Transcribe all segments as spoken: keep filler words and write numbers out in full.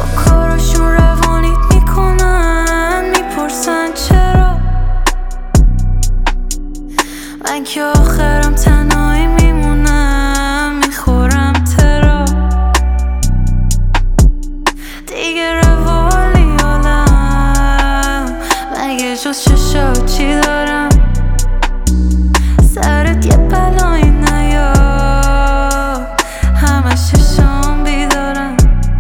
با کاراشون روانیت میکنن، میپرسن چرا من که آخرم تنهایی میمونم، میخورم ترا دیگه روالی حالم مگه جز چشات چی دارم؟ سرت یه بلایی نیاد همش چشام بیدارم.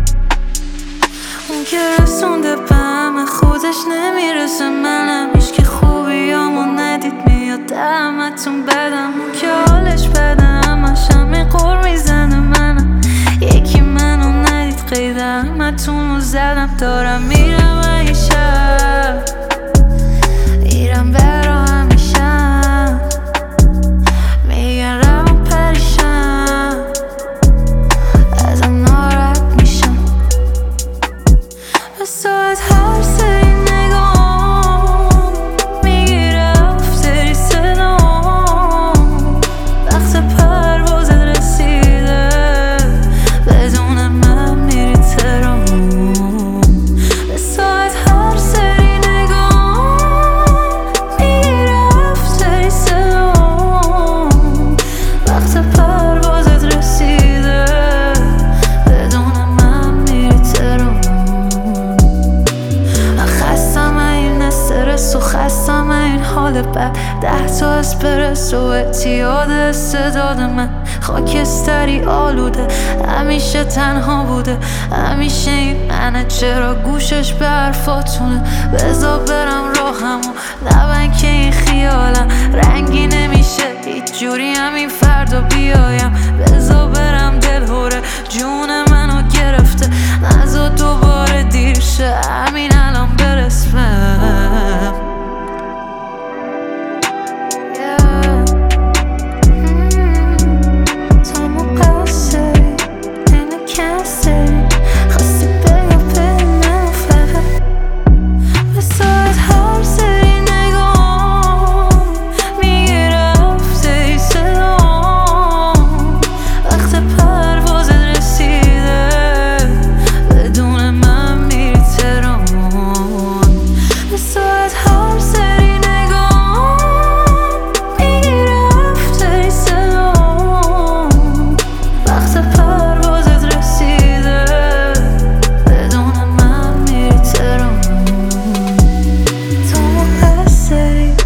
اون که رسونده به همه خودش نمیرسه، منم هیچکی خوبیامو ندید میاد دهمتون بدم. اون که حالش بده همش همه قور میزنه، منم یکی منو ندید قید همتون رو زدم. دارم میرم این شب میرم برا همیشم، میگن روان پریشم ازم ناراحت میشم. به ساعت هر سری نگام میگیره افتری صدام، وقت پروازت رسیده بدون من میری تهران. به ساعت هر سری نگام میگیره افتری صدام، وقت پروازت رسیده بدون من میری تهران. خستم این استرس و خستم این حال بد، ده تا اسپرس و اعتیاد استعداد من خاکستری آلوده، همیشه تنها بوده همیشه این منه. چرا گوشش به حرفاتونه؟ بذار برم راهمو نبن که این خیالم رنگی نمیشه هیچ جوری همین فردا بیایم. بذار برم دلهوره جون منو گرفته، نذار دوباره دیر شه همین الان برسم.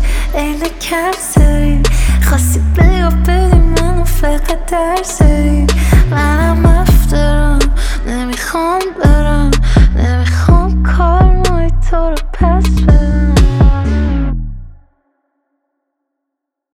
خواستی بگو بدی منو فقط درسری